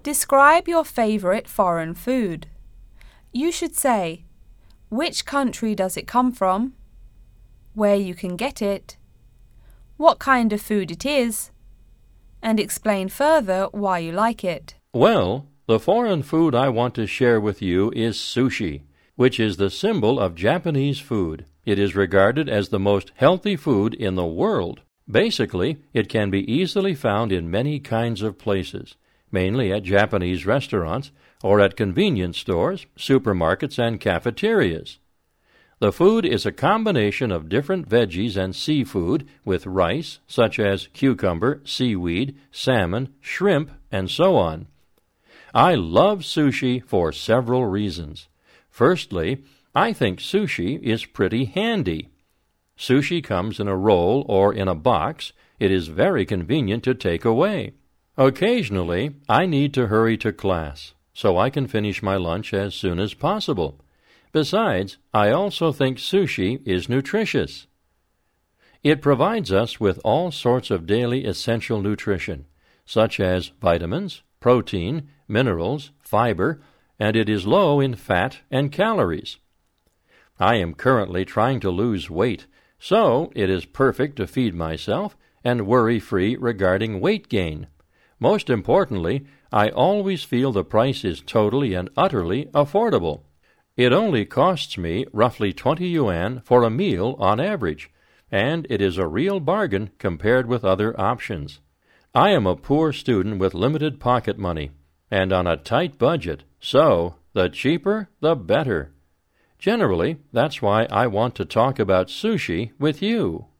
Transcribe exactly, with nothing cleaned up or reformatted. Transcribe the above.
Describe your favorite foreign food. You should say, which country does it come from, where you can get it, what kind of food it is, and explain further why you like it. Well, the foreign food I want to share with you is sushi, which is the symbol of Japanese food. It is regarded as the most healthy food in the world. Basically, it can be easily found in many kinds of places, mainly at Japanese restaurants or at convenience stores, supermarkets, and cafeterias. The food is a combination of different veggies and seafood with rice, such as cucumber, seaweed, salmon, shrimp, and so on. I love sushi for several reasons. Firstly, I think sushi is pretty handy. Sushi comes in a roll or in a box. It is very convenient to take away. Occasionally, I need to hurry to class, so I can finish my lunch as soon as possible. Besides, I also think sushi is nutritious. It provides us with all sorts of daily essential nutrition, such as vitamins, protein, minerals, fiber, and it is low in fat and calories. I am currently trying to lose weight, so it is perfect to feed myself and worry-free regarding weight gain. Most importantly, I always feel the price is totally and utterly affordable. It only costs me roughly twenty yuan for a meal on average, and it is a real bargain compared with other options. I am a poor student with limited pocket money and on a tight budget, so the cheaper, the better. Generally, that's why I want to talk about sushi with you.